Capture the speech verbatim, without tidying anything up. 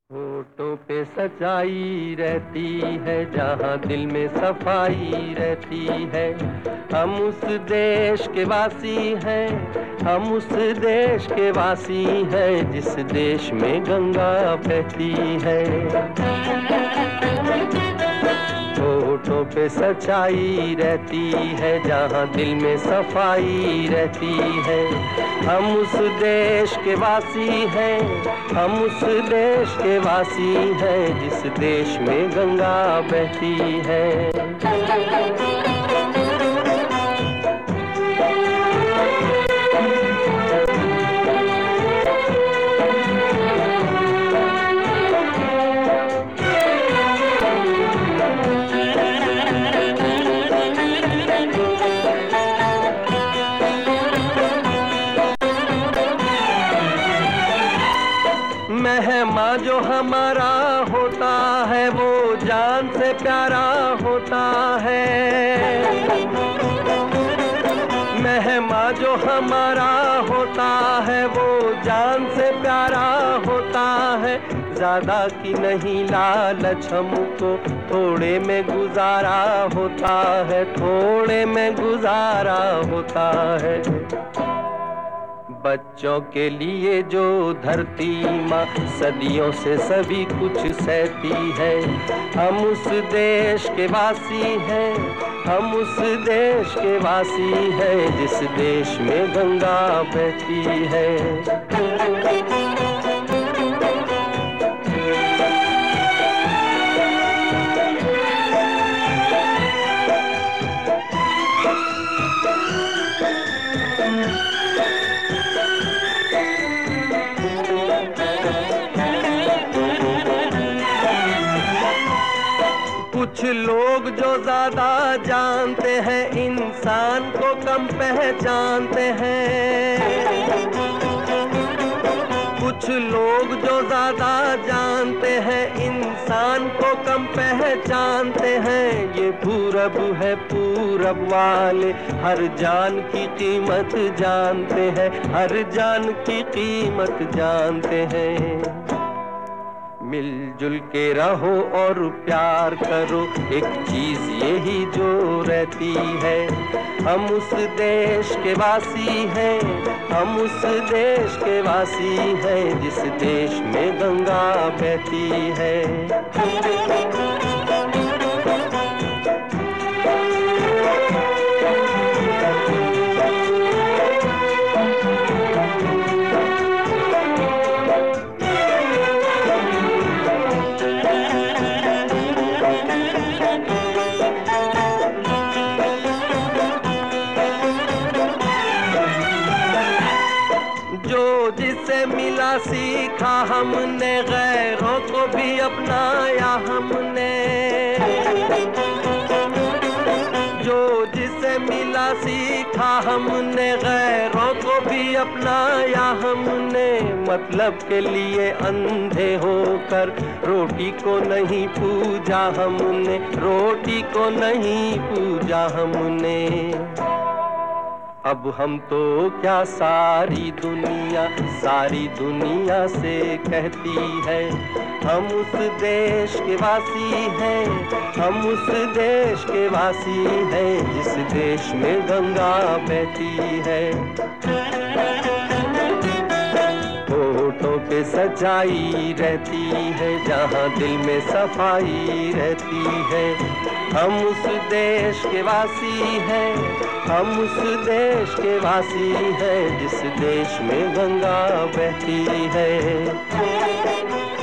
होठों पे सच्चाई रहती है, जहाँ दिल में सफाई रहती है। हम उस देश के वासी हैं, हम उस देश के वासी हैं, जिस देश में गंगा बहती है। होठों पे सच्चाई रहती है, जहाँ दिल में सफाई रहती है। हम उस देश के वासी हैं, हम उस देश के वासी हैं, जिस देश में गंगा बहती है। मेहमान जो हमारा होता है, वो जान से प्यारा होता है। मेहमान जो हमारा होता है, वो जान से प्यारा होता है। ज्यादा की नहीं लालच हमको, थोड़े में गुजारा होता है, थोड़े में गुजारा होता है। बच्चों के लिए जो धरती माँ सदियों से सभी कुछ सहती है। हम उस देश के वासी हैं, हम उस देश के वासी हैं, जिस देश में गंगा बहती है। कुछ लोग जो ज्यादा जानते हैं, इंसान को कम पहचानते हैं। कुछ लोग जो ज्यादा जानते हैं, इंसान को कम पहचानते हैं। ये पूरब है, पूरब वाले हर जान की कीमत जानते हैं, हर जान की कीमत जानते हैं। मिलजुल के रहो और प्यार करो, एक चीज यही जो रहती है। हम उस देश के वासी हैं, हम उस देश के वासी हैं, जिस देश में गंगा बहती है। जो जिससे मिला सीखा हमने, गैरों को भी अपनाया हमने। जो जिससे मिला सीखा हमने, गैरों को भी अपनाया हमने। मतलब के लिए अंधे होकर रोटी को नहीं पूजा हमने, रोटी को नहीं पूजा हमने। अब हम तो क्या सारी दुनिया, सारी दुनिया से कहती है। हम उस देश के वासी हैं, हम उस देश के वासी हैं, जिस देश में गंगा बहती है। होठों पे सच्चाई रहती है, जहाँ दिल में सफाई रहती है। हम उस देश के वासी हैं, हम उस देश के वासी हैं, जिस देश में गंगा बहती है।